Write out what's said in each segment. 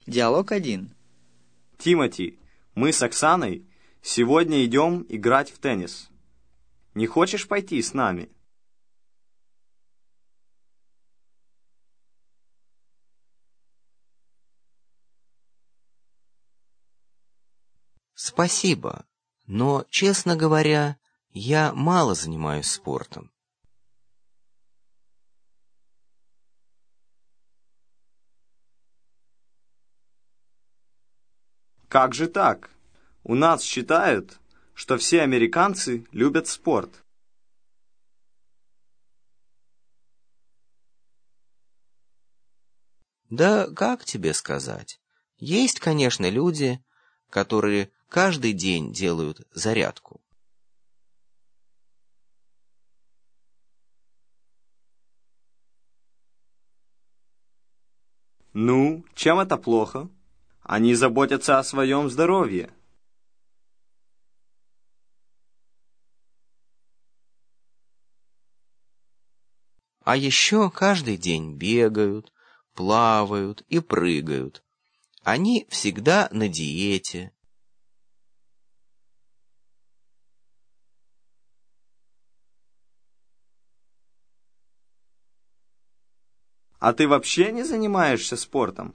Диалог 1. Тимати, мы с Оксаной сегодня идем играть в теннис. Не хочешь пойти с нами? Спасибо, но, честно говоря, я мало занимаюсь спортом. Как же так? У нас считают, что все американцы любят спорт. Да как тебе сказать? Есть, конечно, люди, которые каждый день делают зарядку. Ну, чем это плохо? Они заботятся о своем здоровье. А еще каждый день бегают, плавают и прыгают. Они всегда на диете. А ты вообще не занимаешься спортом?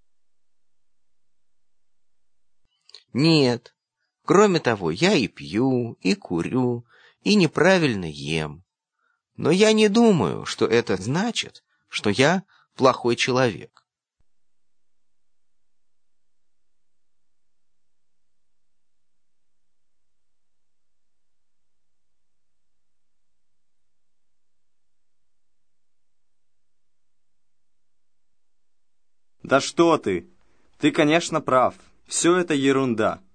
Нет. Кроме того, я и пью, и курю, и неправильно ем. Но я не думаю, что это значит, что я плохой человек. Да что ты! Ты, конечно, прав. Все это ерунда.